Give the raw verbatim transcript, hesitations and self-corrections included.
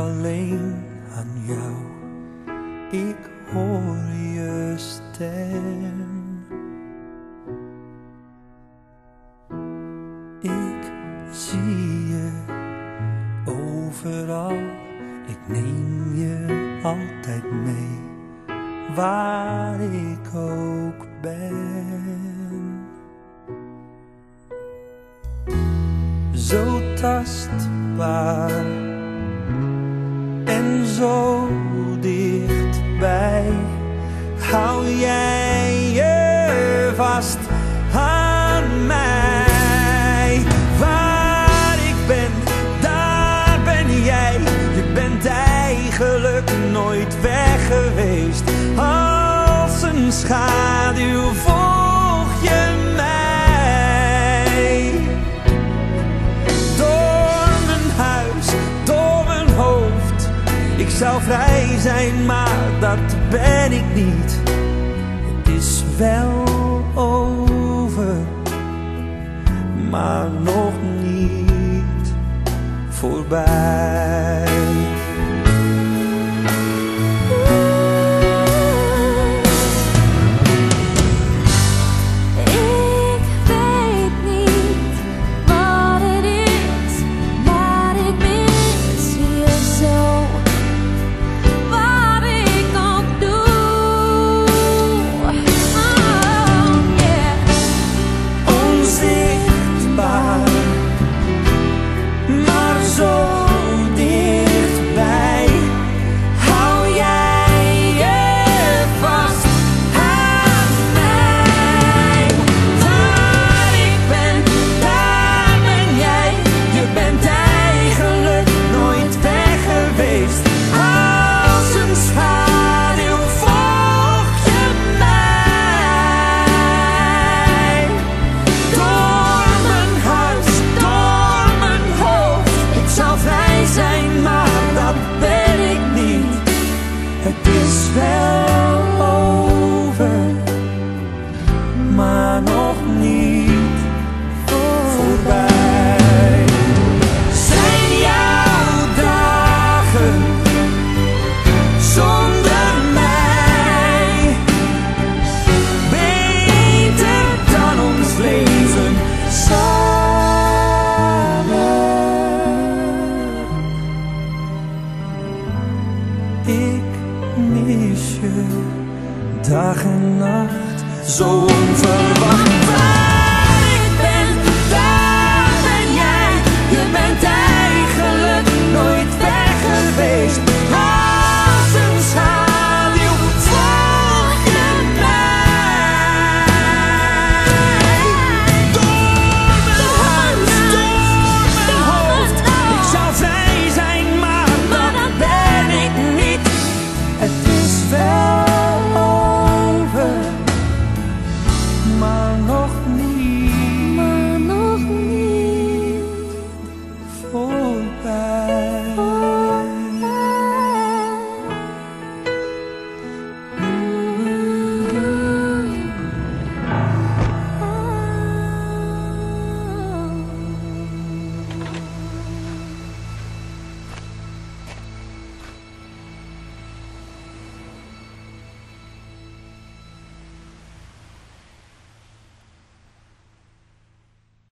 alleen aan jou. Ik hoor je stem. Ik zie je overal. Ik neem je altijd mee, waar ik ook ben. Zo tastbaar en zo dichtbij, hou jij je vast aan mij. Waar ik ben, daar ben jij. Je bent eigenlijk nooit weg geweest. Als een schaduw volg je mij. Door mijn huis, door mijn hoofd. Ik zou vrij zijn, maar dat ben ik niet. Het is wel over, maar nog niet voorbij. Dag en nacht, zo onverwacht.